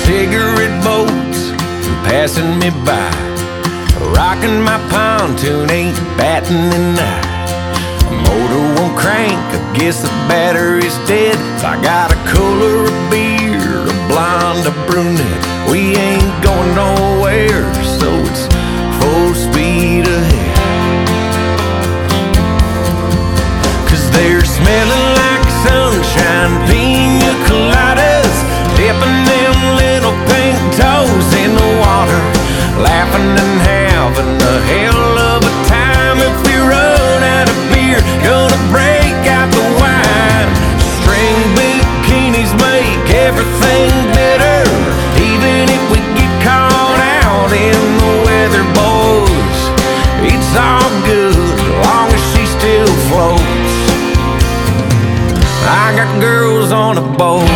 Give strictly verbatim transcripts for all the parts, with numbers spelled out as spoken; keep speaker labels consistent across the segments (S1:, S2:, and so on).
S1: cigarette boats passing me by. Rocking my pontoon, ain't batting an eye. Motor won't crank, I guess the battery's dead. I got a cooler of beer, a blonde, a brunette. We ain't going nowhere, so it's full speed ahead. Cause they're smelling like sunshine, pina coladas, dipping them little pink toes in the water, laughing and having a hell of a time. If we run out of beer, gonna break out the wine. String bikinis make everything better, even if we get caught out in the weather, boys. It's all good, long as she still floats. I got girls on a boat.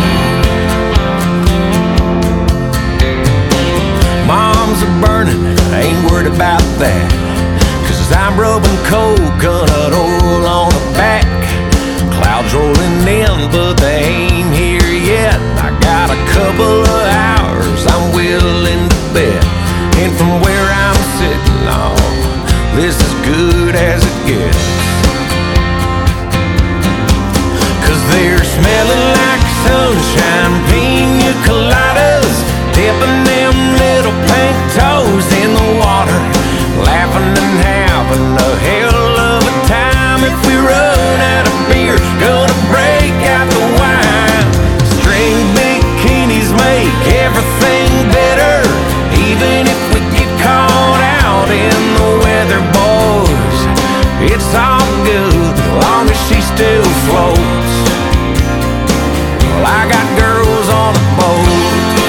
S1: Moms are burning, ain't worried about that. Cause I'm rubbing coconut oil on the back. Clouds rolling in, but they ain't here yet. I got a couple of hours I'm willing to bet. And from where I'm sitting, oh, this is good as it gets. Cause they're smelling like sunshine, pina coladas, dipping them little pink toes in the water, laughing and having a hell of a time. If we run out of beer, gonna break out the wine. String bikinis make everything better, even if we get caught out in the weather, boys. It's all good, long as she still floats. Well, I got girls on a boat.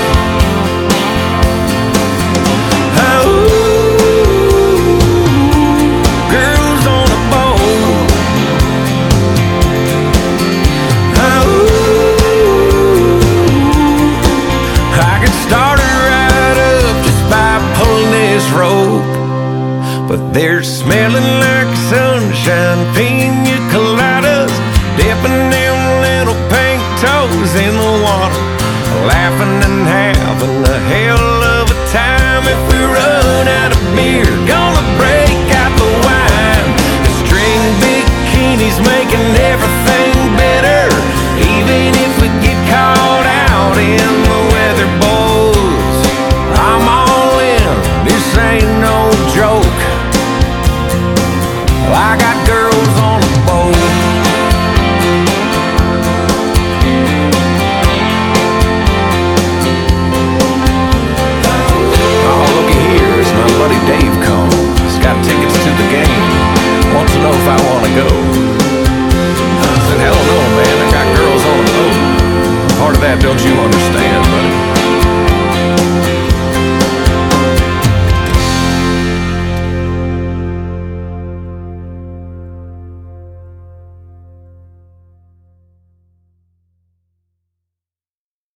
S1: But they're smelling like sunshine, pina coladas, dipping them little pink toes in the water, laughing and having a hell of a time. If we run out of beer, gonna break out the wine. The string bikinis making everything better, even if we get caught out in the weather, boys. I'm all in, this ain't no joke. I got girls on a boat. Oh, looky here, it's my buddy Dave calling. He's got tickets to the game. Wants to know if I want to go. I said, hell no, man, I got girls on a boat. Part of that, don't you understand?